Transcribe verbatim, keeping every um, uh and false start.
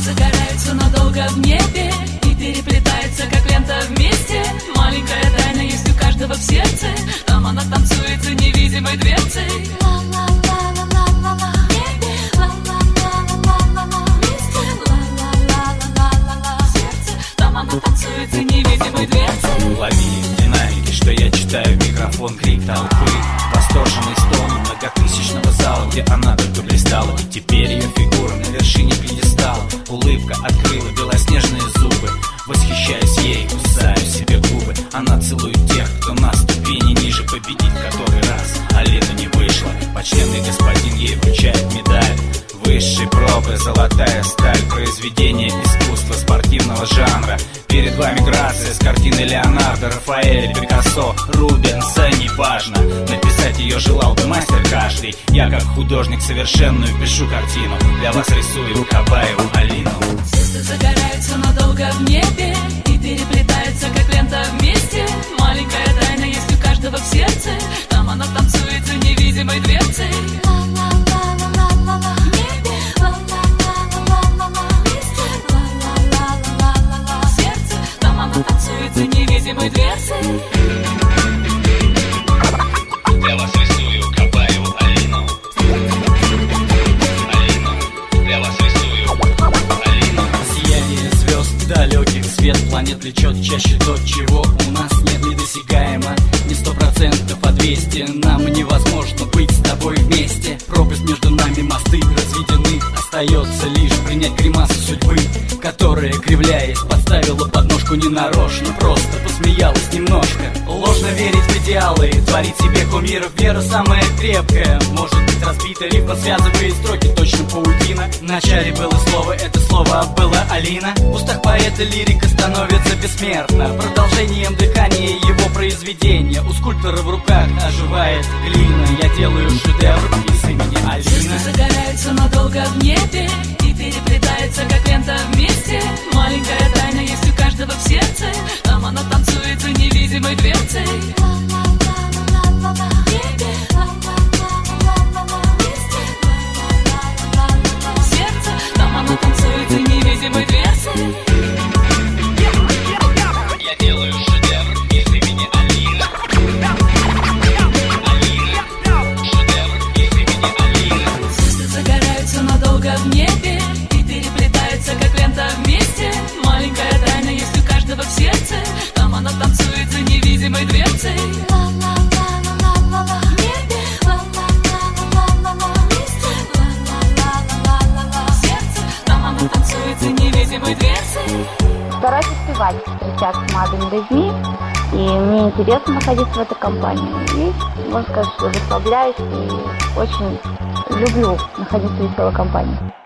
загораются надолго в небе и переплетаются, как лента вместе. Маленькая тайна есть у каждого в сердце, там она танцует за невидимой дверцей. Танцует за невидимой дверцей. Лови динамики, что я читаю в микрофон, крик толпы, восторженный стон многотысячного зала, где она только блистала. И теперь ее фигура на вершине пьедестала. Улыбка открыла белоснежные зубы, восхищаюсь ей, кусаю себе губы. Она целует тех, кто на ступени ниже, победить который раз Алина не вышла. Почтенный господин ей вручает медаль высшей пробы, золотая сталь, произведение искусства спортивного жанра. Перед вами грация с картины Леонардо, Рафаэль, Пикассо, Рубенса. Неважно, написать ее желал бы мастер каждый. Я как художник совершенную пишу картину, для вас рисую Кабаеву Алину. Звезды загораются надолго в небе и переплетаются, как лента вместе. Маленькая тайна есть у каждого в сердце, там она танцует за невидимой дверцей. Танцует за невидимой дверцей. Для вас рисую Кабаеву Алину. Алину, для вас рисую Алину. Сияние звезд далеких, свет планет влечет чаще то, чего у нас нет, недосягаемо. Не сто процентов, а двести. Нам невозможно быть с тобой вместе. Пропасть между нами, мосты разведены. Остается лишь принять гримасу судьбы, которая, кривляясь, подставила подножку ненарочно, просто посмеялась немножко. Ложно верить в идеалы, творить себе кумиров. Вера самая крепкая, может быть разбита рифма, связывает строки, точно паутина. В начале было слово, это слово была Алина. В устах поэта лирика становится бессмертна, продолжением дыхания его произведения. У скульптора в руках оживает глина. Я делаю шедевр из имени Алина. Звезды загораются надолго в небе и переплетаются, как лента вместе. Маленькая тайна есть у каждого в сердце, там она танцует за невидимой дверцей. Сердце, там она танцует за невидимой дверцей. Я делаю шедевр из имени Алина. Алина, шедевр из имени Алина. Звезды загораются надолго в небе и переплетаются, как лента вместе. Маленькая тайна есть у каждого в сердце, там она танцует за невидимой дверцей. Сердце, там она танцует за невидимой дверцей. Стараюсь успевать встречаться с молодыми людьми, и мне интересно находиться в этой компании. И можно сказать, что расслабляюсь и очень люблю находиться в веселой компании.